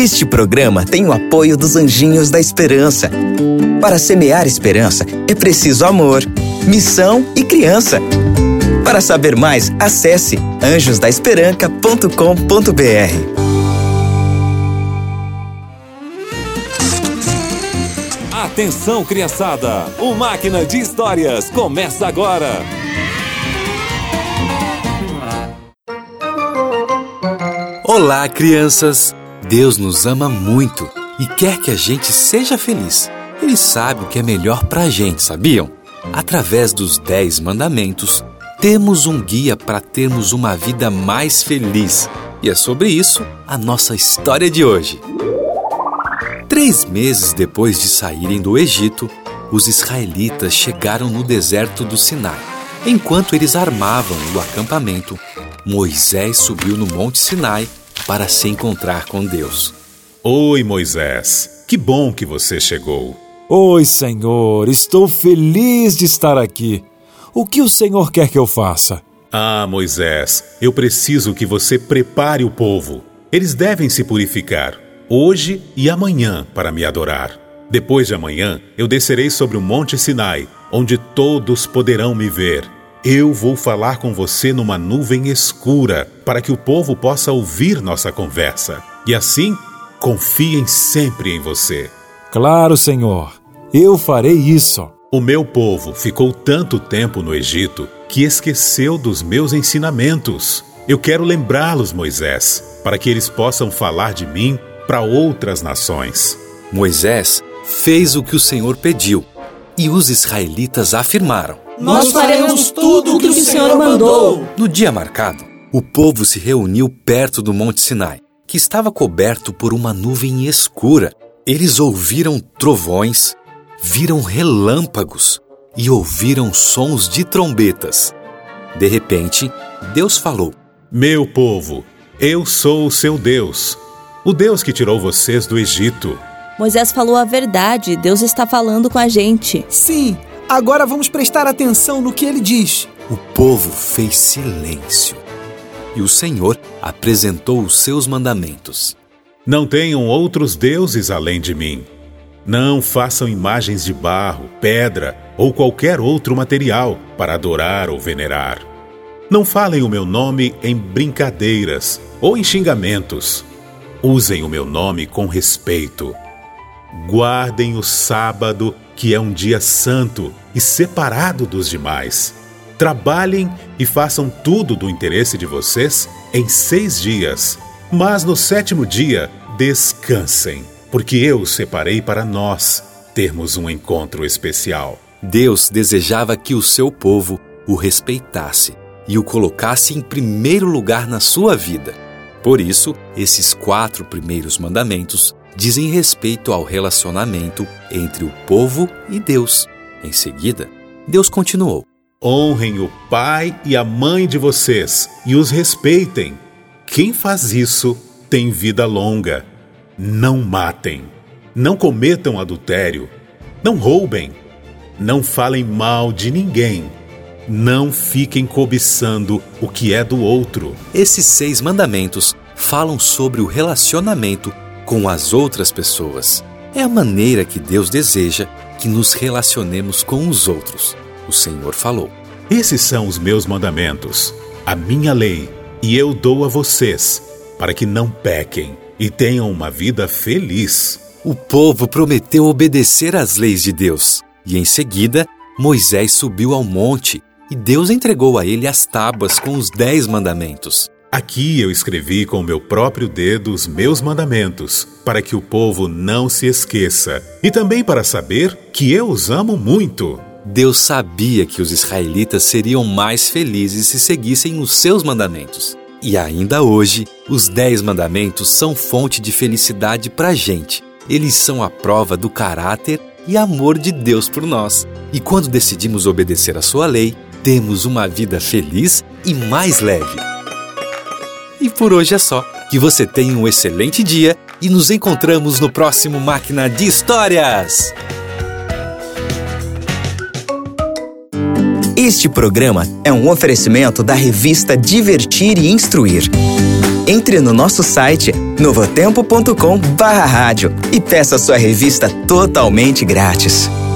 Este programa tem o apoio dos Anjinhos da Esperança. Para semear esperança, é preciso amor, missão e criança. Para saber mais, acesse anjosdaesperanca.com.br. Atenção, criançada! O Máquina de Histórias começa agora! Olá, crianças! Deus nos ama muito e quer que a gente seja feliz. Ele sabe o que é melhor pra gente, sabiam? Através dos 10 mandamentos, temos um guia para termos uma vida mais feliz. E é sobre isso a nossa história de hoje. 3 meses depois de saírem do Egito, os israelitas chegaram no deserto do Sinai. Enquanto eles armavam o acampamento, Moisés subiu no Monte Sinai para se encontrar com Deus. Oi, Moisés. Que bom que você chegou. Oi, Senhor. Estou feliz de estar aqui. O que o Senhor quer que eu faça? Ah, Moisés, eu preciso que você prepare o povo. Eles devem se purificar hoje e amanhã para me adorar. Depois de amanhã, eu descerei sobre o Monte Sinai, onde todos poderão me ver. Eu vou falar com você numa nuvem escura, para que o povo possa ouvir nossa conversa. E assim, confiem sempre em você. Claro, Senhor. Eu farei isso. O meu povo ficou tanto tempo no Egito que esqueceu dos meus ensinamentos. Eu quero lembrá-los, Moisés, para que eles possam falar de mim para outras nações. Moisés fez o que o Senhor pediu, e os israelitas afirmaram: Nós faremos tudo o que o Senhor mandou. No dia marcado, o povo se reuniu perto do Monte Sinai, que estava coberto por uma nuvem escura. Eles ouviram trovões, viram relâmpagos e ouviram sons de trombetas. De repente, Deus falou: Meu povo, eu sou o seu Deus, o Deus que tirou vocês do Egito. Moisés falou a verdade, Deus está falando com a gente. Sim, agora vamos prestar atenção no que ele diz. O povo fez silêncio e o Senhor apresentou os seus mandamentos. Não tenham outros deuses além de mim. Não façam imagens de barro, pedra ou qualquer outro material para adorar ou venerar. Não falem o meu nome em brincadeiras ou em xingamentos. Usem o meu nome com respeito. Guardem o sábado, que é um dia santo e separado dos demais. Trabalhem e façam tudo do interesse de vocês em 6 dias. Mas no 7º dia, descansem, porque eu os separei para nós termos um encontro especial. Deus desejava que o seu povo o respeitasse e o colocasse em primeiro lugar na sua vida. Por isso, esses 4 primeiros mandamentos dizem respeito ao relacionamento entre o povo e Deus. Em seguida, Deus continuou: Honrem o pai e a mãe de vocês e os respeitem. Quem faz isso tem vida longa. Não matem, não cometam adultério, não roubem, não falem mal de ninguém, não fiquem cobiçando o que é do outro. Esses 6 mandamentos falam sobre o relacionamento com as outras pessoas. É a maneira que Deus deseja que nos relacionemos com os outros. O Senhor falou: Esses são os meus mandamentos, a minha lei, e eu dou a vocês, para que não pequem e tenham uma vida feliz. O povo prometeu obedecer às leis de Deus. E em seguida, Moisés subiu ao monte e Deus entregou a ele as tábuas com os 10 mandamentos. Aqui eu escrevi com o meu próprio dedo os meus mandamentos, para que o povo não se esqueça, e também para saber que eu os amo muito. Deus sabia que os israelitas seriam mais felizes se seguissem os seus mandamentos. E ainda hoje, os 10 mandamentos são fonte de felicidade para a gente. Eles são a prova do caráter e amor de Deus por nós. E quando decidimos obedecer à sua lei, temos uma vida feliz e mais leve. E por hoje é só. Que você tenha um excelente dia e nos encontramos no próximo Máquina de Histórias. Este programa é um oferecimento da revista Divertir e Instruir. Entre no nosso site novotempo.com/rádio e peça sua revista totalmente grátis.